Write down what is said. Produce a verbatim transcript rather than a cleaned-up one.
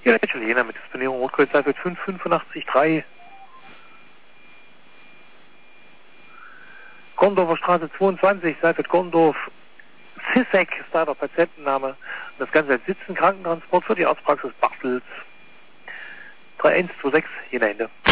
Ja, Italiener mit Disponierung Rotkreuz Seifert fünf fünfundachtzig drei. Gondorfer Straße zweiundzwanzig, Seifert Gondorf. Zissek ist da der Patientenname. Das Ganze als Sitzen Krankentransport für die Arztpraxis Bartels. drei eins zwei sechs, Jena Ende.